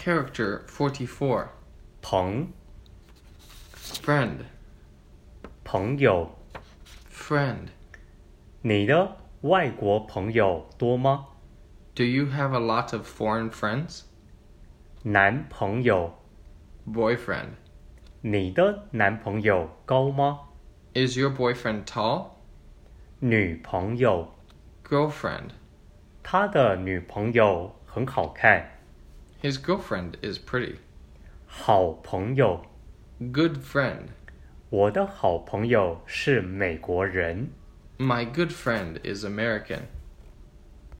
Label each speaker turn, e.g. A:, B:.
A: Character 44.
B: 朋
A: Friend.
B: 朋友
A: Friend.
B: 你的外国朋友多吗？
A: Do you have a lot of foreign friends?
B: 男朋友
A: Boyfriend.
B: 你的男朋友高吗？
A: Is your boyfriend tall?
B: 女朋友
A: Girlfriend.
B: 他的女朋友很好看。
A: His girlfriend is pretty.
B: 好朋友
A: Good friend.
B: 我的好朋友是美国人。
A: My good friend is American.